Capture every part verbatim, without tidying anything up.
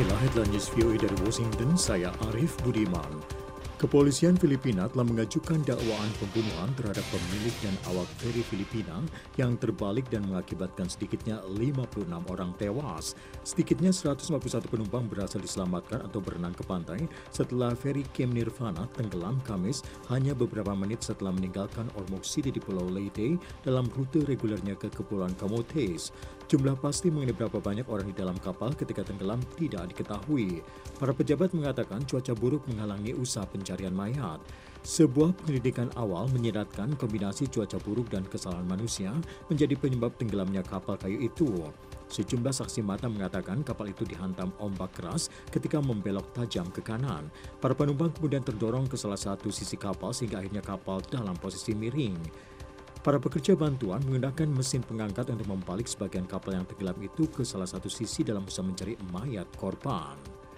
Inilah headline news V O A dari Washington, saya Arif Budiman. Kepolisian Filipina telah mengajukan dakwaan pembunuhan terhadap pemilik dan awak feri Filipina yang terbalik dan mengakibatkan sedikitnya lima puluh enam orang tewas. Sedikitnya seratus lima puluh satu penumpang berhasil diselamatkan atau berenang ke pantai setelah feri Kem Nirvana tenggelam Kamis hanya beberapa menit setelah meninggalkan Ormoc City di Pulau Leyte dalam rute regulernya ke Kepulauan Camotes. Jumlah pasti mengenai berapa banyak orang di dalam kapal ketika tenggelam tidak diketahui. Para pejabat mengatakan cuaca buruk menghalangi usaha pencarian mayat. Sebuah penyelidikan awal menyiratkan kombinasi cuaca buruk dan kesalahan manusia menjadi penyebab tenggelamnya kapal kayu itu. Sejumlah saksi mata mengatakan kapal itu dihantam ombak keras ketika membelok tajam ke kanan. Para penumpang kemudian terdorong ke salah satu sisi kapal sehingga akhirnya kapal dalam posisi miring. Para pekerja bantuan menggunakan mesin pengangkat untuk membalik sebagian kapal yang tenggelam itu ke salah satu sisi dalam usaha mencari mayat korban.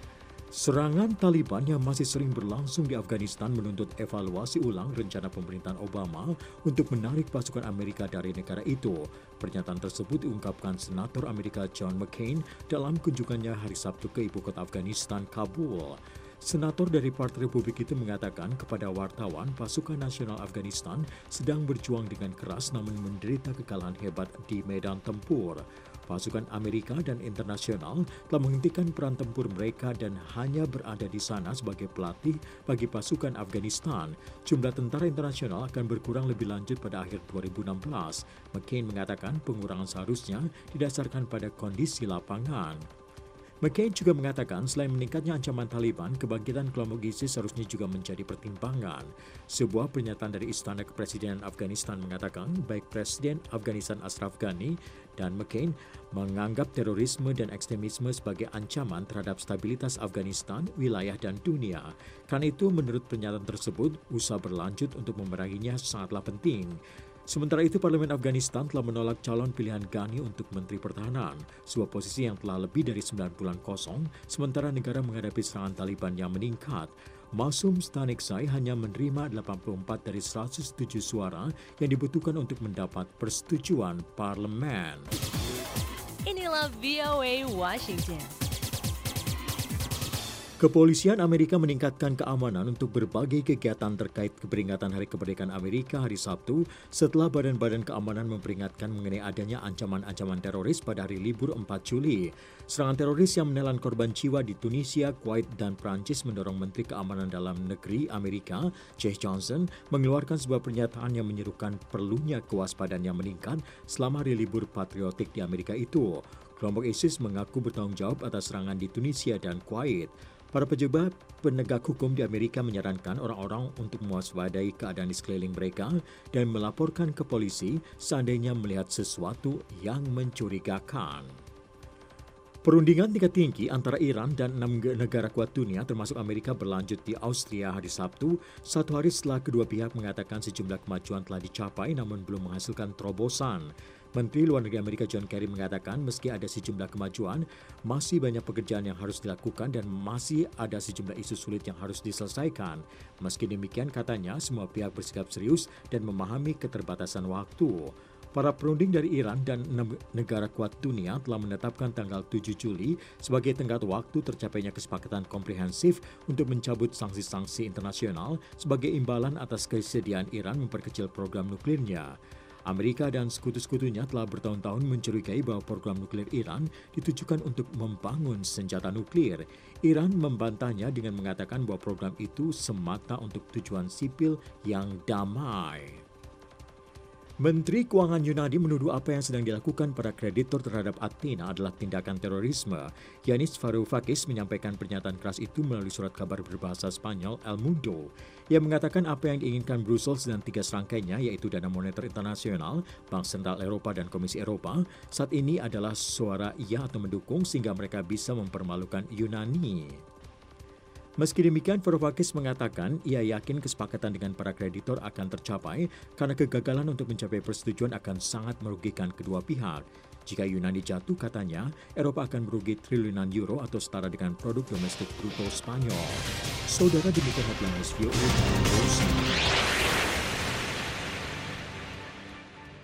Serangan Taliban yang masih sering berlangsung di Afghanistan menuntut evaluasi ulang rencana pemerintahan Obama untuk menarik pasukan Amerika dari negara itu. Pernyataan tersebut diungkapkan Senator Amerika John McCain dalam kunjungannya hari Sabtu ke ibu kota Afghanistan, Kabul. Senator dari Partai Republik itu mengatakan kepada wartawan pasukan nasional Afghanistan sedang berjuang dengan keras namun menderita kekalahan hebat di medan tempur. Pasukan Amerika dan internasional telah menghentikan peran tempur mereka dan hanya berada di sana sebagai pelatih bagi pasukan Afghanistan. Jumlah tentara internasional akan berkurang lebih lanjut pada akhir dua ribu enam belas. McCain mengatakan pengurangan seharusnya didasarkan pada kondisi lapangan. McCain juga mengatakan selain meningkatnya ancaman Taliban, kebangkitan kelompok ISIS seharusnya juga menjadi pertimbangan. Sebuah pernyataan dari Istana Kepresidenan Afghanistan mengatakan baik Presiden Afghanistan Ashraf Ghani dan McCain menganggap terorisme dan ekstremisme sebagai ancaman terhadap stabilitas Afghanistan, wilayah dan dunia. Karena itu menurut pernyataan tersebut, usaha berlanjut untuk memeranginya sangatlah penting. Sementara itu, Parlemen Afghanistan telah menolak calon pilihan Ghani untuk Menteri Pertahanan, sebuah posisi yang telah lebih dari sembilan bulan kosong, sementara negara menghadapi serangan Taliban yang meningkat. Masum Stanekzai hanya menerima delapan puluh empat dari seratus tujuh suara yang dibutuhkan untuk mendapat persetujuan parlemen. Inilah V O A Washington. Kepolisian Amerika meningkatkan keamanan untuk berbagai kegiatan terkait keperingatan Hari Kemerdekaan Amerika hari Sabtu setelah badan-badan keamanan memperingatkan mengenai adanya ancaman-ancaman teroris pada hari libur empat Juli. Serangan teroris yang menelan korban jiwa di Tunisia, Kuwait, dan Prancis mendorong Menteri Keamanan Dalam Negeri Amerika, Jeh Johnson, mengeluarkan sebuah pernyataan yang menyerukan perlunya kewaspadaan yang meningkat selama hari libur patriotik di Amerika itu. Kelompok ISIS mengaku bertanggung jawab atas serangan di Tunisia dan Kuwait. Para pejabat penegak hukum di Amerika menyarankan orang-orang untuk mewaspadai keadaan di sekeliling mereka dan melaporkan ke polisi seandainya melihat sesuatu yang mencurigakan. Perundingan tingkat tinggi antara Iran dan enam negara kuat dunia termasuk Amerika berlanjut di Austria hari Sabtu, satu hari setelah kedua pihak mengatakan sejumlah kemajuan telah dicapai namun belum menghasilkan terobosan. Menteri Luar Negeri Amerika John Kerry mengatakan meski ada sejumlah kemajuan, masih banyak pekerjaan yang harus dilakukan dan masih ada sejumlah isu sulit yang harus diselesaikan. Meski demikian, katanya semua pihak bersikap serius dan memahami keterbatasan waktu. Para perunding dari Iran dan enam negara kuat dunia telah menetapkan tanggal tujuh Juli sebagai tenggat waktu tercapainya kesepakatan komprehensif untuk mencabut sanksi-sanksi internasional sebagai imbalan atas kesediaan Iran memperkecil program nuklirnya. Amerika dan sekutu-sekutunya telah bertahun-tahun mencurigai bahwa program nuklir Iran ditujukan untuk membangun senjata nuklir. Iran membantahnya dengan mengatakan bahwa program itu semata untuk tujuan sipil yang damai. Menteri Keuangan Yunani menuduh apa yang sedang dilakukan para kreditor terhadap Athena adalah tindakan terorisme. Yanis Varoufakis menyampaikan pernyataan keras itu melalui surat kabar berbahasa Spanyol El Mundo. Ia mengatakan apa yang diinginkan Brussels dan tiga serangkainya yaitu Dana Moneter Internasional, Bank Sentral Eropa dan Komisi Eropa saat ini adalah suara iya atau mendukung sehingga mereka bisa mempermalukan Yunani. Meski demikian, Varoufakis mengatakan ia yakin kesepakatan dengan para kreditor akan tercapai karena kegagalan untuk mencapai persetujuan akan sangat merugikan kedua pihak. Jika Yunani jatuh, katanya, Eropa akan merugi triliunan euro atau setara dengan produk domestik bruto Spanyol. Saudara, demikian headline S V O A.